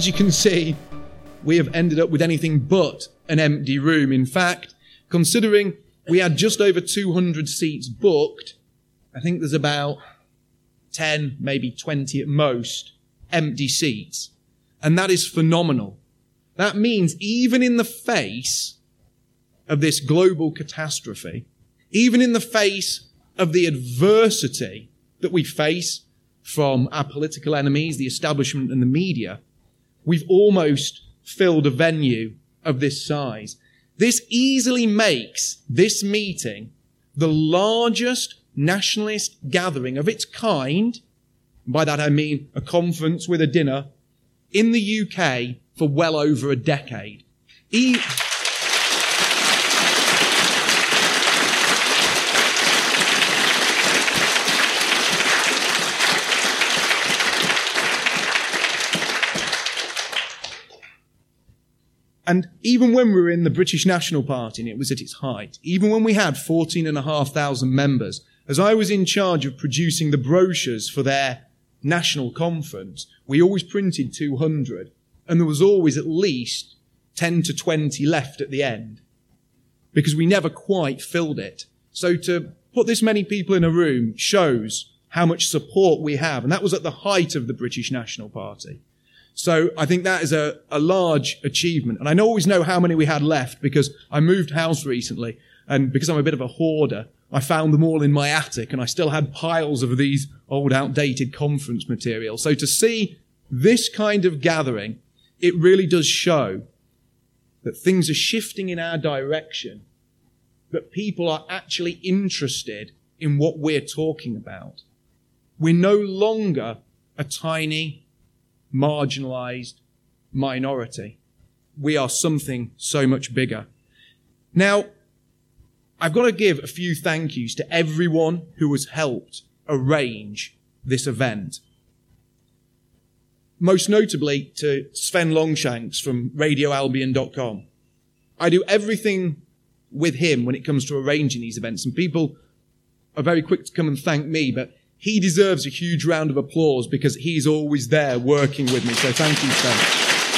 as you can see, we have ended up with anything but an empty room. In fact, considering we had just over 200 seats booked, I think there's about 10, maybe 20 at most, empty seats. And that is phenomenal. That means even in the face of this global catastrophe, even in the face of the adversity that we face from our political enemies, the establishment and the media, we've almost filled a venue of this size. This easily makes this meeting the largest nationalist gathering of its kind, and by that I mean a conference with a dinner, in the UK for well over a decade. And even when we were in the British National Party and it was at its height, even when we had 14,500 members, as I was in charge of producing the brochures for their national conference, we always printed 200, and there was always at least 10 to 20 left at the end, because we never quite filled it. So to put this many people in a room shows how much support we have, and that was at the height of the British National Party. So I think that is a large achievement. And I always know how many we had left because I moved house recently, and because I'm a bit of a hoarder, I found them all in my attic, and I still had piles of these old outdated conference material. So to see this kind of gathering, it really does show that things are shifting in our direction, that people are actually interested in what we're talking about. We're no longer a tiny, marginalized minority. We are something so much bigger. Now, I've got to give a few thank yous to everyone who has helped arrange this event. Most notably to Sven Longshanks from RadioAlbion.com. I do everything with him when it comes to arranging these events, and people are very quick to come and thank me, but he deserves a huge round of applause because he's always there working with me. So thank you, Sven.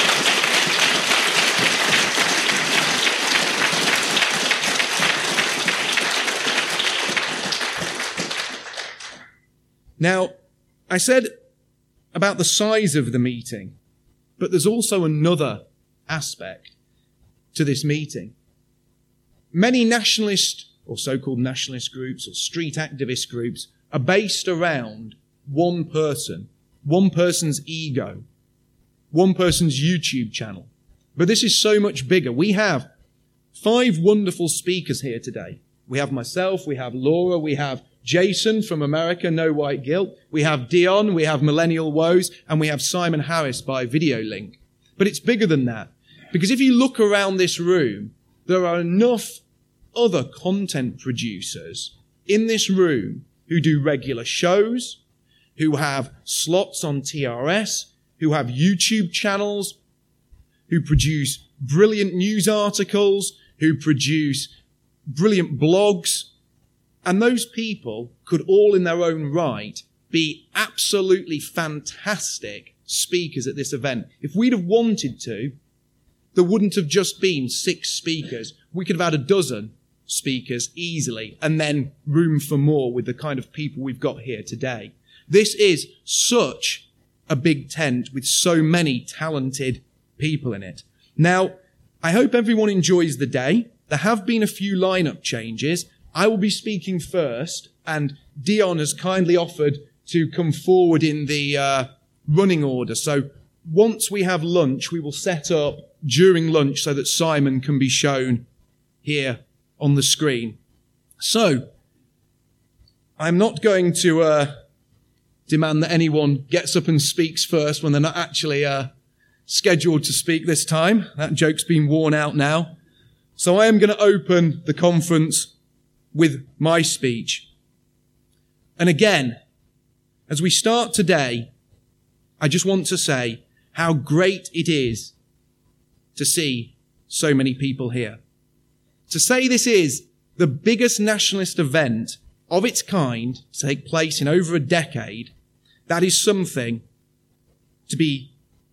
Now, I said about the size of the meeting, but there's also another aspect to this meeting. Many nationalist or so-called nationalist groups or street activist groups are based around one person, one person's ego, one person's YouTube channel. But this is so much bigger. We have 5 wonderful speakers here today. We have myself, we have Laura, we have Jason from America, No White Guilt, we have Dion, we have Millennial Woes, and we have Simon Harris by Video Link. But it's bigger than that, because if you look around this room, there are enough other content producers in this room who do regular shows, who have slots on TRS, who have YouTube channels, who produce brilliant news articles, who produce brilliant blogs. And those people could all in their own right be absolutely fantastic speakers at this event. If we'd have wanted to, there wouldn't have just been 6 speakers. We could have had 12 speakers easily, and then room for more with the kind of people we've got here today. This is such a big tent with so many talented people in it. Now, I hope everyone enjoys the day. There have been a few lineup changes. I will be speaking first, and Dion has kindly offered to come forward in the running order. So once we have lunch, we will set up during lunch so that Simon can be shown here on the screen. So, I'm not going to demand that anyone gets up and speaks first when they're not actually scheduled to speak this time. That joke's been worn out now. So I am going to open the conference with my speech. And again, as we start today, I just want to say how great it is to see so many people here. To say this is the biggest nationalist event of its kind to take place in over a decade, that is something to be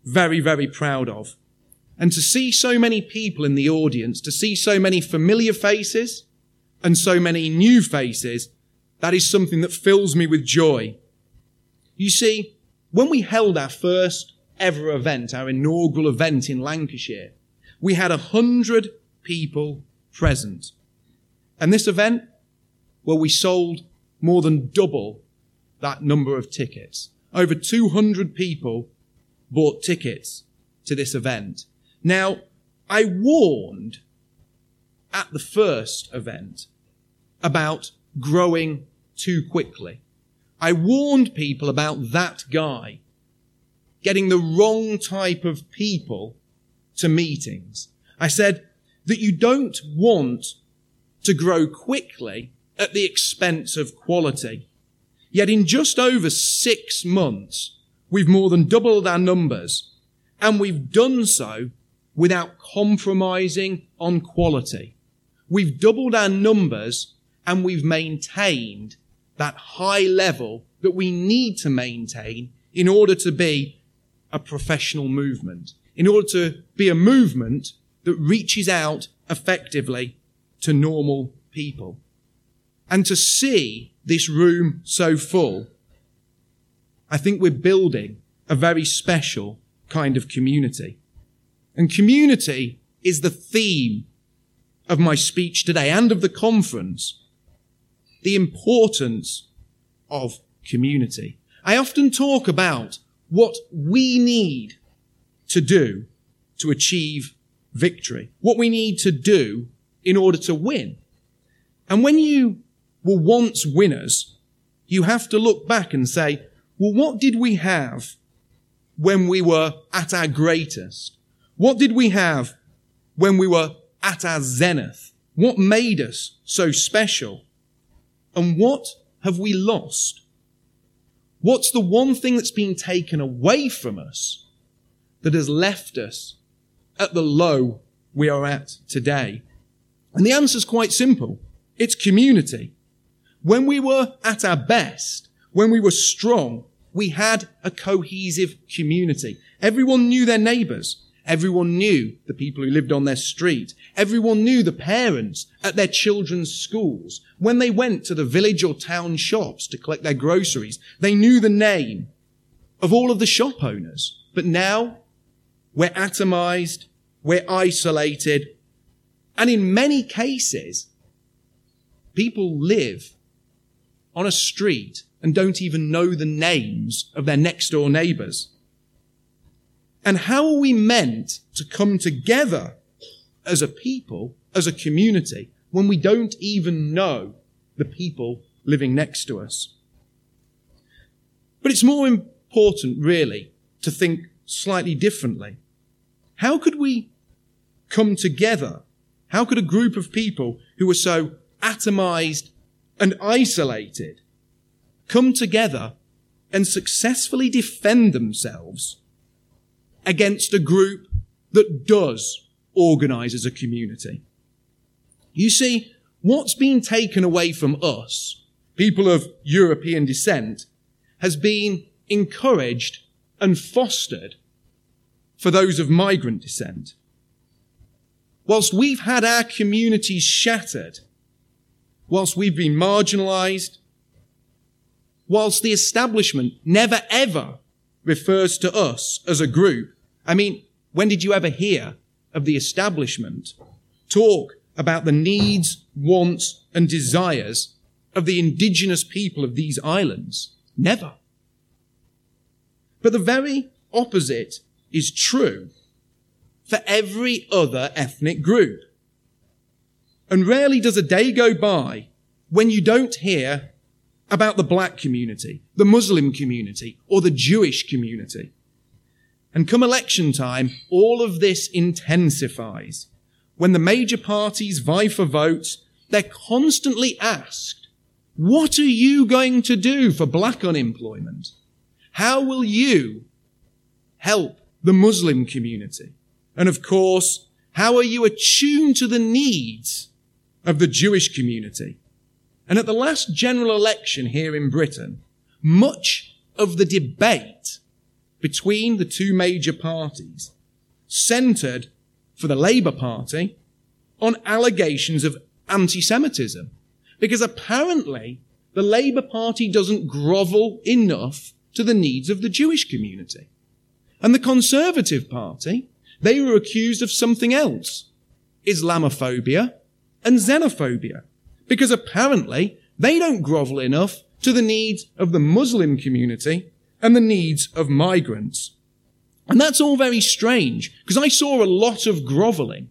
very, very proud of. And to see so many people in the audience, to see so many familiar faces and so many new faces, that is something that fills me with joy. You see, when we held our first ever event, our inaugural event in Lancashire, we had 100 people present. And this event, well, we sold more than double that number of tickets. Over 200 people bought tickets to this event. Now, I warned at the first event about growing too quickly. I warned people about that guy getting the wrong type of people to meetings. I said that you don't want to grow quickly at the expense of quality. Yet in just over 6 months, we've more than doubled our numbers, and we've done so without compromising on quality. We've doubled our numbers, and we've maintained that high level that we need to maintain in order to be a professional movement, in order to be a movement that reaches out effectively to normal people. And to see this room so full, I think we're building a very special kind of community. And community is the theme of my speech today and of the conference. The importance of community. I often talk about what we need to do to achieve victory, what we need to do in order to win. And when you were once winners, you have to look back and say, well, what did we have when we were at our greatest? What did we have when we were at our zenith? What made us so special? And what have we lost? What's the one thing that's been taken away from us that has left us at the low we are at today? And the answer is quite simple. It's community. When we were at our best, when we were strong, we had a cohesive community. Everyone knew their neighbours. Everyone knew the people who lived on their street. Everyone knew the parents at their children's schools. When they went to the village or town shops to collect their groceries, they knew the name of all of the shop owners. But now we're atomized, we're isolated, and in many cases, people live on a street and don't even know the names of their next door neighbours. And how are we meant to come together as a people, as a community, when we don't even know the people living next to us? But it's more important, really, to think slightly differently. How could we come together? How could a group of people who are so atomized and isolated come together and successfully defend themselves against a group that does organize as a community? You see, what's been taken away from us, people of European descent, has been encouraged and fostered for those of migrant descent. Whilst we've had our communities shattered, whilst we've been marginalized, whilst the establishment never ever refers to us as a group. I mean, when did you ever hear of the establishment talk about the needs, wants, and desires of the indigenous people of these islands? Never. But the very opposite is true for every other ethnic group. And rarely does a day go by when you don't hear about the black community, the Muslim community, or the Jewish community. And come election time, all of this intensifies. When the major parties vie for votes, they're constantly asked, what are you going to do for black unemployment? How will you help the Muslim community? And of course, how are you attuned to the needs of the Jewish community? And at the last general election here in Britain, much of the debate between the two major parties centred, for the Labour Party, on allegations of anti-Semitism. Because apparently the Labour Party doesn't grovel enough to the needs of the Jewish community. And the Conservative Party, they were accused of something else, Islamophobia and xenophobia, because apparently they don't grovel enough to the needs of the Muslim community and the needs of migrants. And that's all very strange, because I saw a lot of grovelling.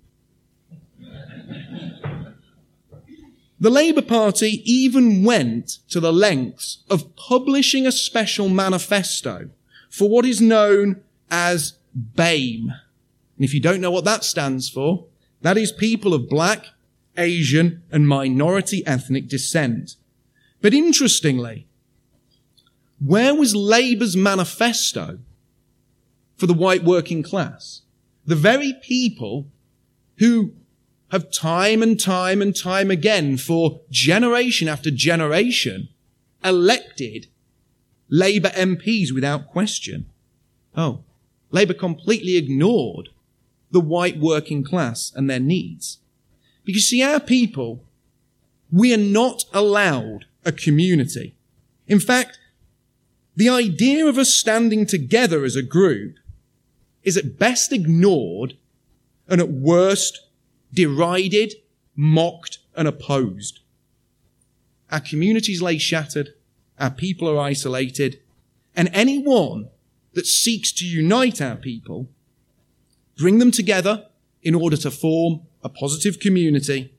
The Labour Party even went to the lengths of publishing a special manifesto for what is known as BAME. And if you don't know what that stands for, that is people of black, Asian, and minority ethnic descent. But interestingly, where was Labour's manifesto for the white working class? The very people who have time and time again for generation after generation elected Labour MPs without question. Oh, Labour completely ignored the white working class and their needs. Because see, our people, we are not allowed a community. In fact, the idea of us standing together as a group is at best ignored and at worst derided, mocked, and opposed. Our communities lay shattered, our people are isolated, and anyone that seeks to unite our people, bring them together in order to form a positive community,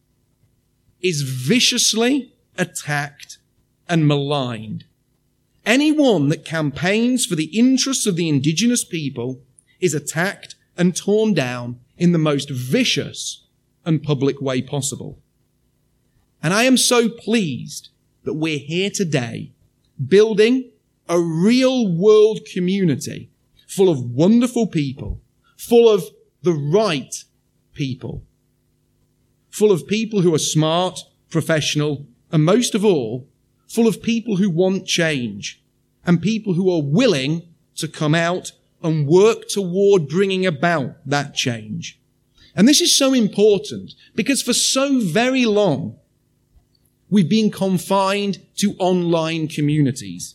is viciously attacked and maligned. Anyone that campaigns for the interests of the indigenous people is attacked and torn down in the most vicious and public way possible. And I am so pleased that we're here today building a real world community full of wonderful people, full of the right people, full of people who are smart, professional, and most of all, full of people who want change and people who are willing to come out and work toward bringing about that change. And this is so important because for so very long, we've been confined to online communities.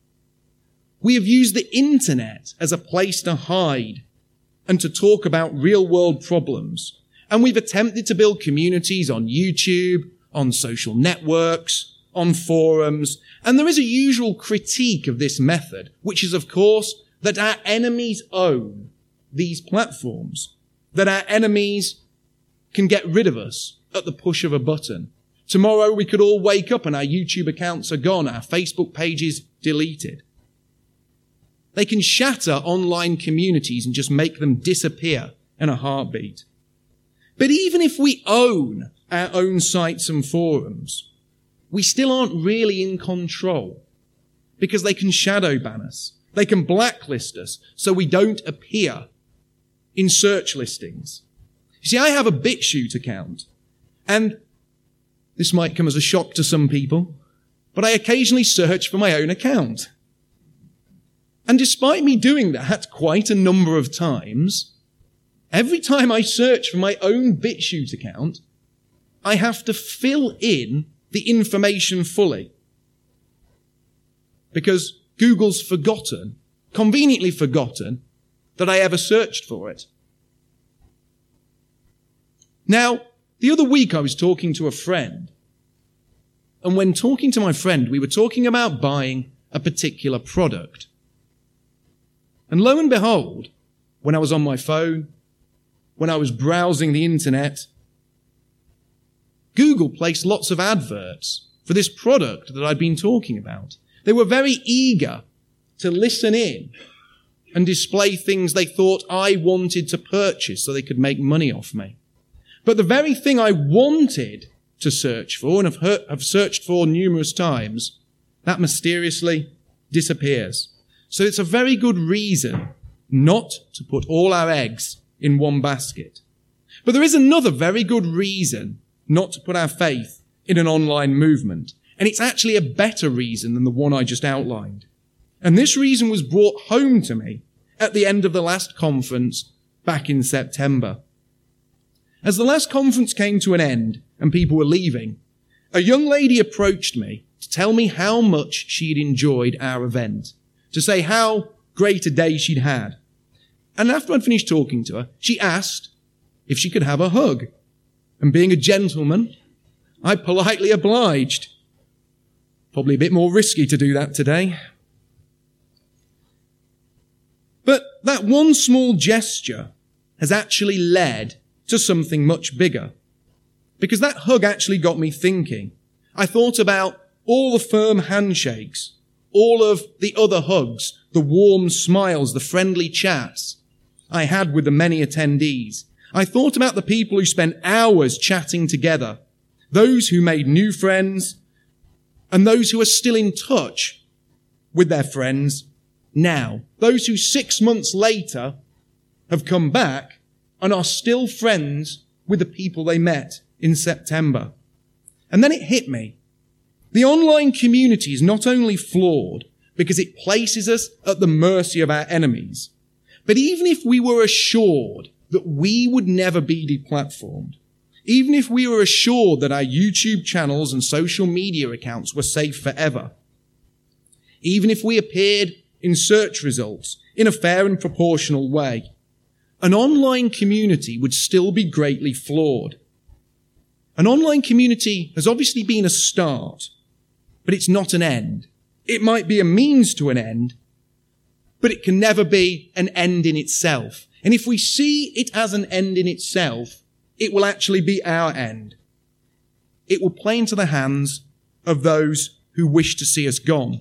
We have used the internet as a place to hide and to talk about real world problems. And we've attempted to build communities on YouTube, on social networks, on forums. And there is a usual critique of this method, which is, of course, that our enemies own these platforms, that our enemies can get rid of us at the push of a button. Tomorrow we could all wake up and our YouTube accounts are gone, our Facebook pages deleted. They can shatter online communities and just make them disappear in a heartbeat. But even if we own our own sites and forums, we still aren't really in control because they can shadow ban us. They can blacklist us so we don't appear in search listings. You see, I have a BitChute account, and this might come as a shock to some people, but I occasionally search for my own account. And despite me doing that quite a number of times, every time I search for my own BitChute account, I have to fill in the information fully. Because Google's conveniently forgotten, that I ever searched for it. Now, the other week I was talking to a friend. And when talking to my friend, we were talking about buying a particular product. And lo and behold, when I was on my phone, when I was browsing the internet, Google placed lots of adverts for this product that I'd been talking about. They were very eager to listen in and display things they thought I wanted to purchase so they could make money off me. But the very thing I wanted to search for and have searched for numerous times, that mysteriously disappears. So it's a very good reason not to put all our eggs in one basket. But there is another very good reason not to put our faith in an online movement. And it's actually a better reason than the one I just outlined. And this reason was brought home to me at the end of the last conference back in September. As the last conference came to an end and people were leaving, a young lady approached me to tell me how much she'd enjoyed our event, to say how great a day she'd had. And after I'd finished talking to her, she asked if she could have a hug. And being a gentleman, I politely obliged. Probably a bit more risky to do that today. But that one small gesture has actually led to something much bigger. Because that hug actually got me thinking. I thought about all the firm handshakes, all of the other hugs, the warm smiles, the friendly chats I had with the many attendees. I thought about the people who spent hours chatting together, those who made new friends, and those who are still in touch with their friends now. Those who 6 months later have come back and are still friends with the people they met in September. And then it hit me. The online community is not only flawed because it places us at the mercy of our enemies, but even if we were assured that we would never be deplatformed, even if we were assured that our YouTube channels and social media accounts were safe forever, even if we appeared in search results in a fair and proportional way, an online community would still be greatly flawed. An online community has obviously been a start, but it's not an end. It might be a means to an end, but it can never be an end in itself. And if we see it as an end in itself, it will actually be our end. It will play into the hands of those who wish to see us gone.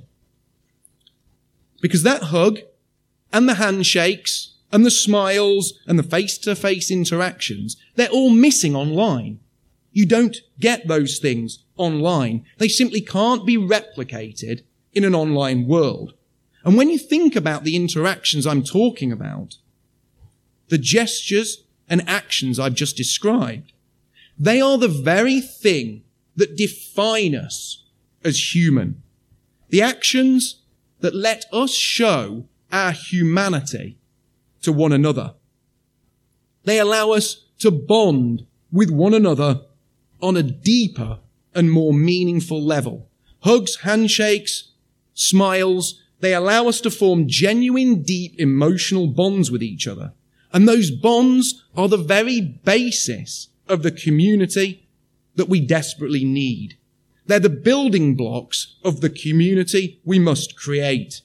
Because that hug and the handshakes and the smiles and the face-to-face interactions, they're all missing online. You don't get those things online. They simply can't be replicated in an online world. And when you think about the interactions I'm talking about, the gestures and actions I've just described, they are the very thing that define us as human. The actions that let us show our humanity to one another. They allow us to bond with one another on a deeper and more meaningful level. Hugs, handshakes, smiles, they allow us to form genuine, deep emotional bonds with each other. And those bonds are the very basis of the community that we desperately need. They're the building blocks of the community we must create.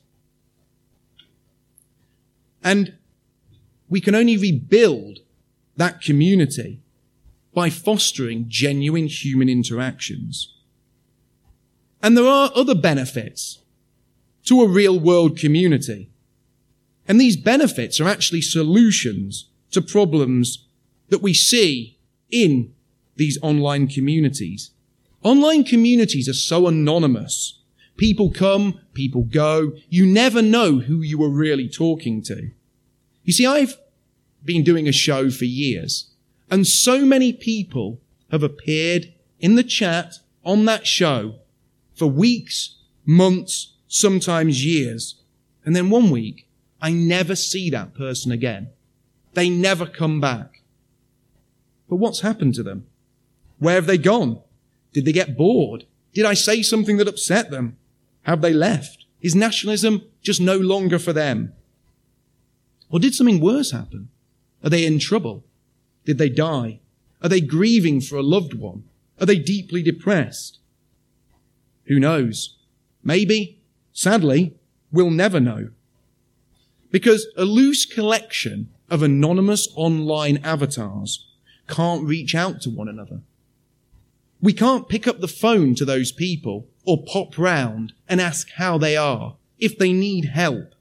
And we can only rebuild that community by fostering genuine human interactions. And there are other benefits to a real-world community. And these benefits are actually solutions to problems that we see in these online communities. Online communities are so anonymous. People come, people go. You never know who you are really talking to. You see, I've been doing a show for years, and so many people have appeared in the chat on that show for weeks, months, sometimes years. And then one week, I never see that person again. They never come back. But what's happened to them? Where have they gone? Did they get bored? Did I say something that upset them? Have they left? Is nationalism just no longer for them? Or did something worse happen? Are they in trouble? Did they die? Are they grieving for a loved one? Are they deeply depressed? Who knows? Maybe, sadly, we'll never know. Because a loose collection of anonymous online avatars can't reach out to one another. We can't pick up the phone to those people or pop round and ask how they are, if they need help.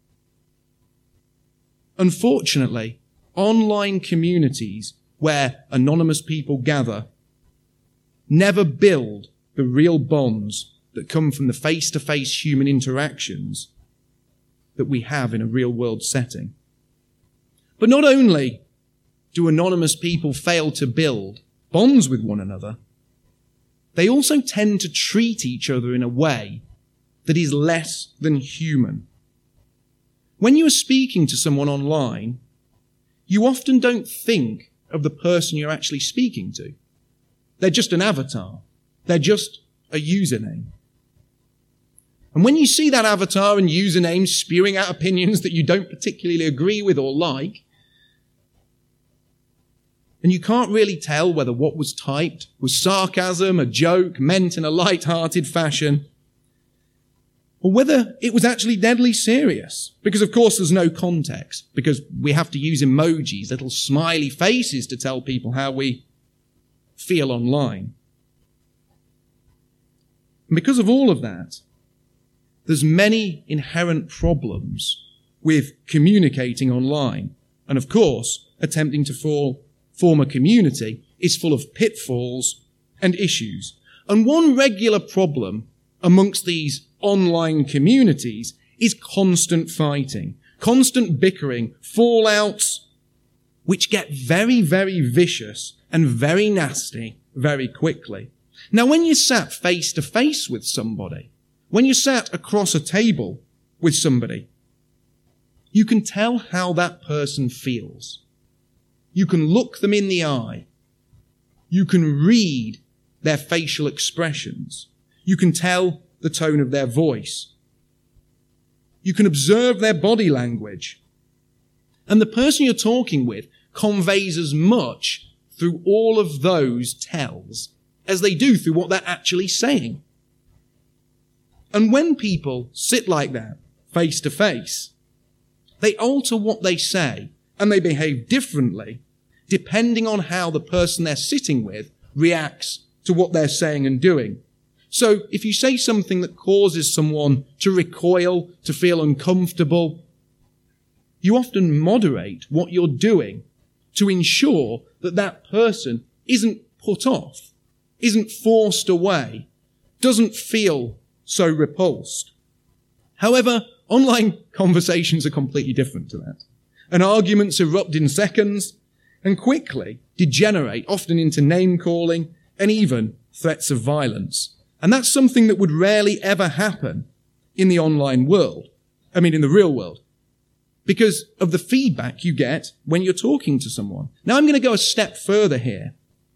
Unfortunately, online communities where anonymous people gather never build the real bonds that come from the face-to-face human interactions that we have in a real-world setting. But not only do anonymous people fail to build bonds with one another, they also tend to treat each other in a way that is less than human. When you are speaking to someone online, you often don't think of the person you're actually speaking to. They're just an avatar. They're just a username. And when you see that avatar and username spewing out opinions that you don't particularly agree with or like, and you can't really tell whether what was typed was sarcasm, a joke, meant in a light-hearted fashion, or whether it was actually deadly serious. Because of course there's no context, because we have to use emojis, little smiley faces to tell people how we feel online. And because of all of that, there's many inherent problems with communicating online. And of course, attempting to form a community is full of pitfalls and issues. And one regular problem amongst these online communities is constant fighting, constant bickering, fallouts, which get very, very vicious and very nasty very quickly. Now, when you're sat face to face with somebody, when you're sat across a table with somebody, you can tell how that person feels. You can look them in the eye. You can read their facial expressions. You can tell the tone of their voice. You can observe their body language. And the person you're talking with conveys as much through all of those tells as they do through what they're actually saying. And when people sit like that, face to face, they alter what they say and they behave differently depending on how the person they're sitting with reacts to what they're saying and doing. So if you say something that causes someone to recoil, to feel uncomfortable, you often moderate what you're doing to ensure that that person isn't put off, isn't forced away, doesn't feel so repulsed. However, online conversations are completely different to that. And arguments erupt in seconds and quickly degenerate, often into name-calling and even threats of violence. And that's something that would rarely ever happen in the online world. In the real world. Because of the feedback you get when you're talking to someone. Now, I'm going to go a step further here.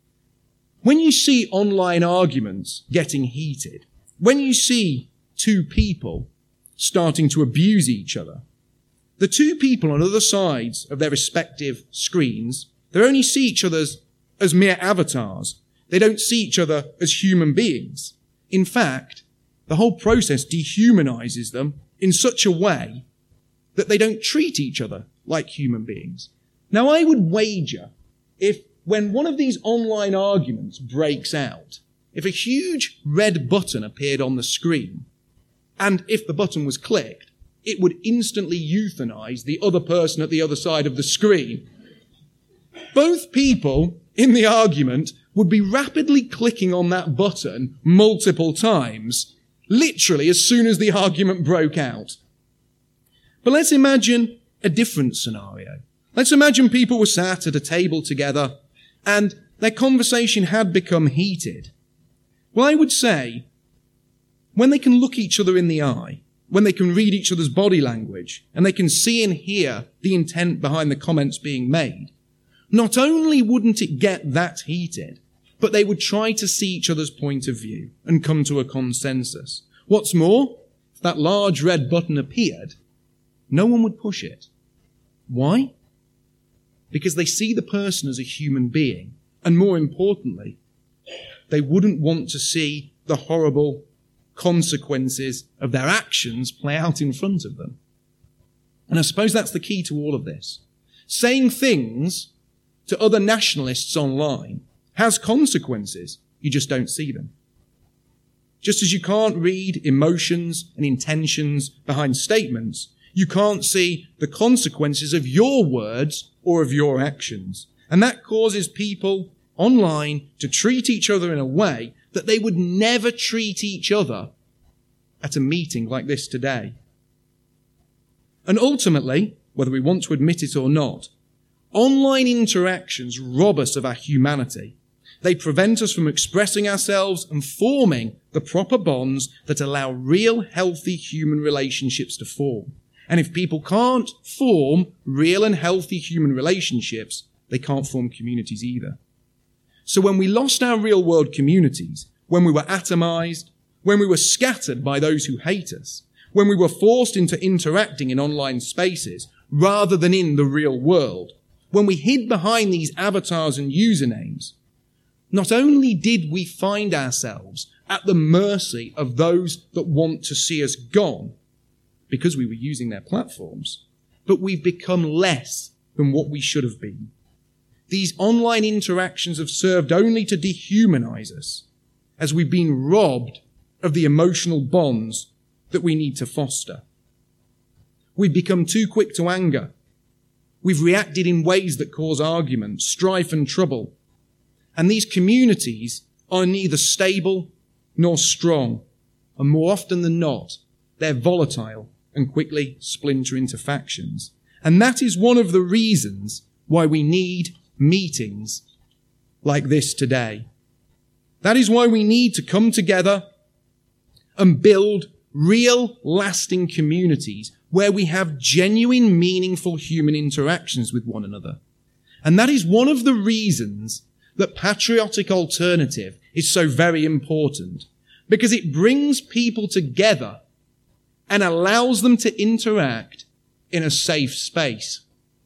When you see online arguments getting heated, when you see two people starting to abuse each other, the two people on other sides of their respective screens, they only see each other as mere avatars. They don't see each other as human beings. In fact, the whole process dehumanizes them in such a way that they don't treat each other like human beings. Now, I would wager if when one of these online arguments breaks out, if a huge red button appeared on the screen, and if the button was clicked, it would instantly euthanize the other person at the other side of the screen. Both people in the argument would be rapidly clicking on that button multiple times, literally as soon as the argument broke out. But let's imagine a different scenario. Let's imagine people were sat at a table together and their conversation had become heated. Well, I would say, when they can look each other in the eye, when they can read each other's body language, and they can see and hear the intent behind the comments being made, not only wouldn't it get that heated, but they would try to see each other's point of view and come to a consensus. What's more, if that large red button appeared, no one would push it. Why? Because they see the person as a human being, and more importantly, they wouldn't want to see the horrible consequences of their actions play out in front of them. And I suppose that's the key to all of this. Saying things to other nationalists online has consequences. You just don't see them. Just as you can't read emotions and intentions behind statements, you can't see the consequences of your words or of your actions. And that causes people online to treat each other in a way that they would never treat each other at a meeting like this today. And ultimately, whether we want to admit it or not, online interactions rob us of our humanity. They prevent us from expressing ourselves and forming the proper bonds that allow real, healthy human relationships to form. And if people can't form real and healthy human relationships, they can't form communities either. So when we lost our real world communities, when we were atomized, when we were scattered by those who hate us, when we were forced into interacting in online spaces rather than in the real world, when we hid behind these avatars and usernames, not only did we find ourselves at the mercy of those that want to see us gone because we were using their platforms, but we've become less than what we should have been. These online interactions have served only to dehumanize us as we've been robbed of the emotional bonds that we need to foster. We've become too quick to anger. We've reacted in ways that cause argument, strife and trouble. And these communities are neither stable nor strong. And more often than not, they're volatile and quickly splinter into factions. And that is one of the reasons why we need meetings like this today. That is why we need to come together and build real, lasting communities where we have genuine, meaningful human interactions with one another. And that is one of the reasons that Patriotic Alternative is so very important, because it brings people together and allows them to interact in a safe space.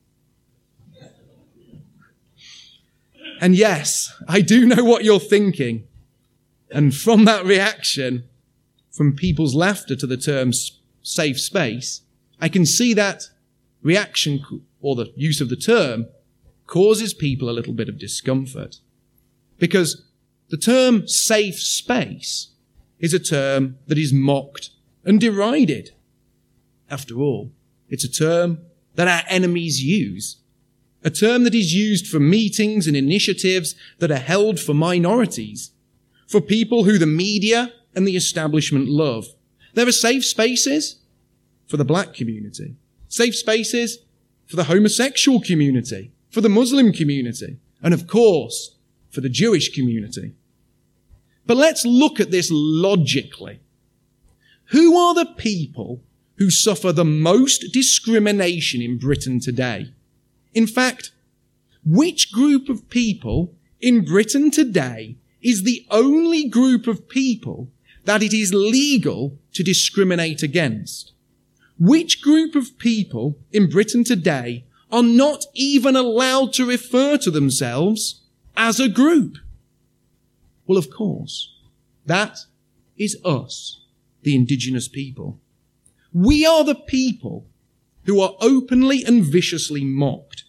And yes, I do know what you're thinking. And from that reaction, from people's laughter to the term safe space, I can see that reaction, or the use of the term, causes people a little bit of discomfort. Because the term safe space is a term that is mocked and derided. After all, it's a term that our enemies use. A term that is used for meetings and initiatives that are held for minorities, for people who the media and the establishment love. There are safe spaces for the black community, safe spaces for the homosexual community, for the Muslim community, and of course, for the Jewish community. But let's look at this logically. Who are the people who suffer the most discrimination in Britain today? In fact, which group of people in Britain today is the only group of people that it is legal to discriminate against? Which group of people in Britain today are not even allowed to refer to themselves as a group? Well, of course, that is us, the indigenous people. We are the people who are openly and viciously mocked.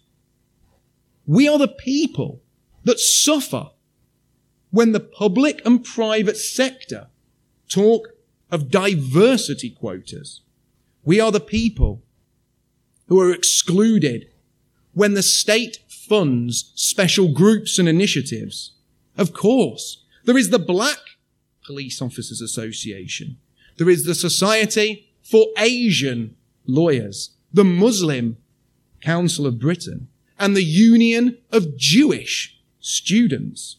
We are the people that suffer when the public and private sector talk of diversity quotas. We are the people who are excluded when the state funds special groups and initiatives. Of course, there is the Black Police Officers Association. There is the Society for Asian Lawyers, the Muslim Council of Britain, and the Union of Jewish Students.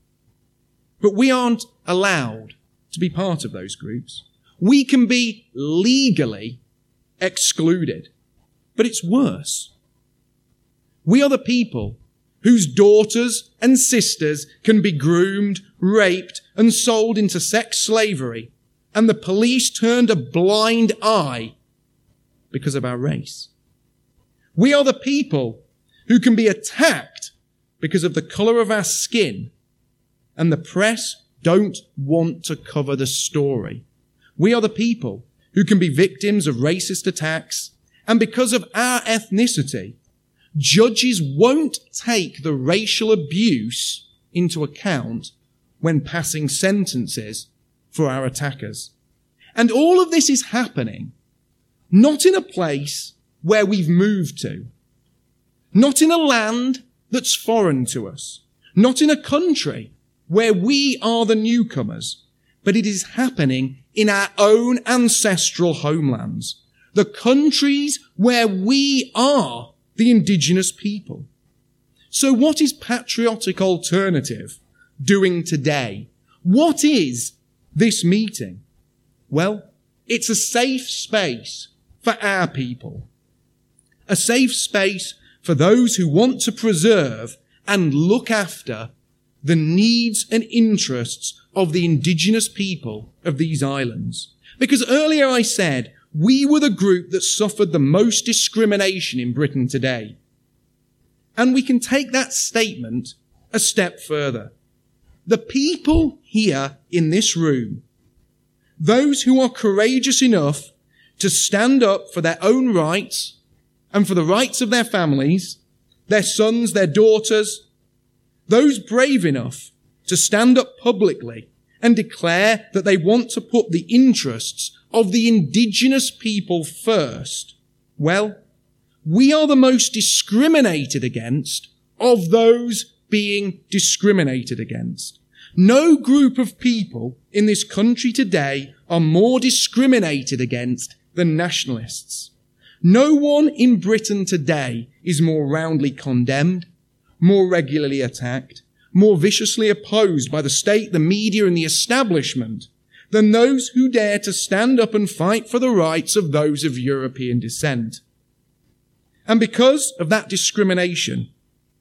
But we aren't allowed to be part of those groups. We can be legally excluded. But it's worse. We are the people whose daughters and sisters can be groomed, raped, and sold into sex slavery, and the police turned a blind eye because of our race. We are the people who can be attacked because of the colour of our skin, and the press don't want to cover the story. We are the people who can be victims of racist attacks, and because of our ethnicity, judges won't take the racial abuse into account when passing sentences for our attackers. And all of this is happening not in a place where we've moved to, not in a land that's foreign to us, not in a country where we are the newcomers, but it is happening in our own ancestral homelands, the countries where we are the indigenous people. So what is Patriotic Alternative doing today? What is this meeting? Well, it's a safe space for our people. A safe space for those who want to preserve and look after the needs and interests of the indigenous people of these islands. Because earlier I said we were the group that suffered the most discrimination in Britain today. And we can take that statement a step further. The people here in this room, those who are courageous enough to stand up for their own rights and for the rights of their families, their sons, their daughters, those brave enough to stand up publicly and declare that they want to put the interests of the indigenous people first, well, we are the most discriminated against of those being discriminated against. No group of people in this country today are more discriminated against than nationalists. No one in Britain today is more roundly condemned, more regularly attacked, more viciously opposed by the state, the media, and the establishment than those who dare to stand up and fight for the rights of those of European descent. And because of that discrimination,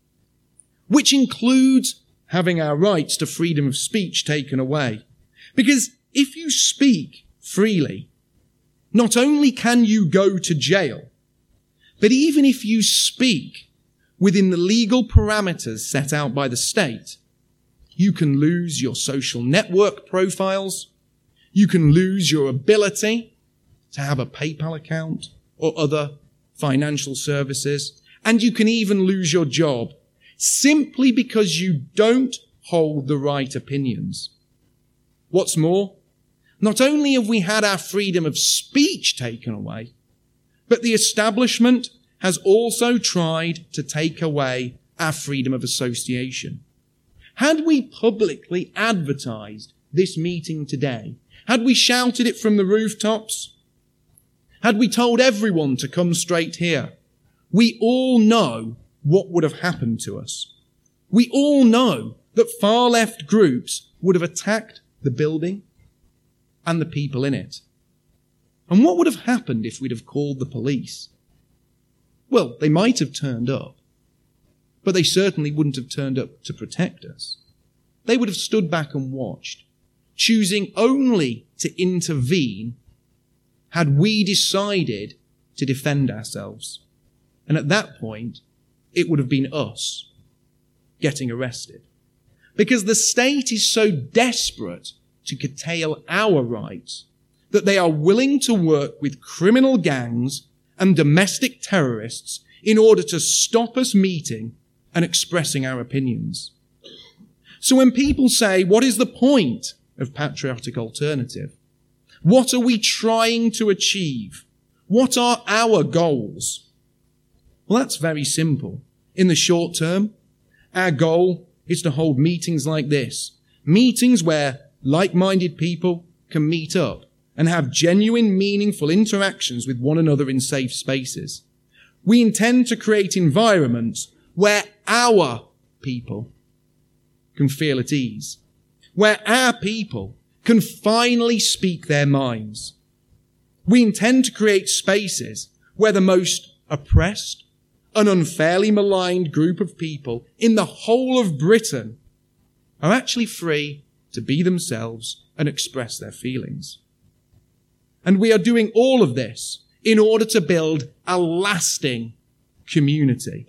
which includes having our rights to freedom of speech taken away, because if you speak freely, not only can you go to jail, but even if you speak within the legal parameters set out by the state, you can lose your social network profiles, you can lose your ability to have a PayPal account or other financial services, and you can even lose your job simply because you don't hold the right opinions. What's more, not only have we had our freedom of speech taken away, but the establishment has also tried to take away our freedom of association. Had we publicly advertised this meeting today, had we shouted it from the rooftops, had we told everyone to come straight here, we all know what would have happened to us. We all know that far left groups would have attacked the building and the people in it. And what would have happened if we'd have called the police? Well, they might have turned up, but they certainly wouldn't have turned up to protect us. They would have stood back and watched, choosing only to intervene had we decided to defend ourselves. And at that point, it would have been us getting arrested. Because the state is so desperate to curtail our rights that they are willing to work with criminal gangs and domestic terrorists in order to stop us meeting and expressing our opinions. So when people say, what is the point of Patriotic Alternative? What are we trying to achieve? What are our goals? Well, that's very simple. In the short term, our goal is to hold meetings like this. Meetings where like-minded people can meet up and have genuine, meaningful interactions with one another in safe spaces. We intend to create environments where our people can feel at ease, where our people can finally speak their minds. We intend to create spaces where the most oppressed and unfairly maligned group of people in the whole of Britain are actually free to be themselves and express their feelings. And we are doing all of this in order to build a lasting community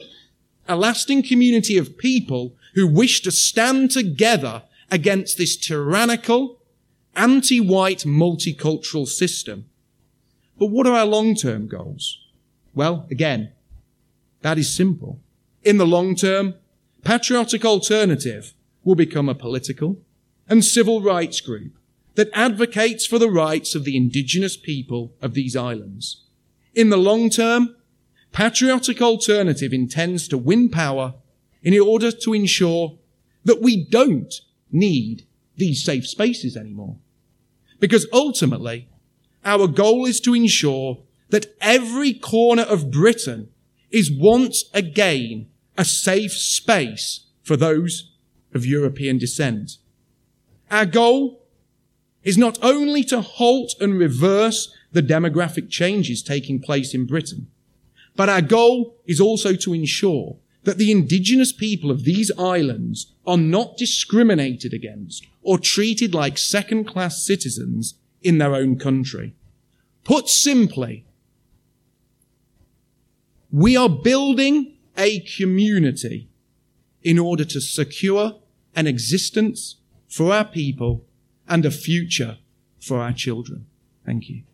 of people who wish to stand together against this tyrannical, anti-white, multicultural system. But what are our long-term goals? Well, again, that is simple. In the long term, Patriotic Alternative will become a political and civil rights group that advocates for the rights of the indigenous people of these islands. In the long term, Patriotic Alternative intends to win power in order to ensure that we don't need these safe spaces anymore. Because ultimately, our goal is to ensure that every corner of Britain is once again a safe space for those of European descent. Our goal is not only to halt and reverse the demographic changes taking place in Britain, but our goal is also to ensure that the indigenous people of these islands are not discriminated against or treated like second-class citizens in their own country. Put simply, we are building a community in order to secure an existence for our people and a future for our children. Thank you.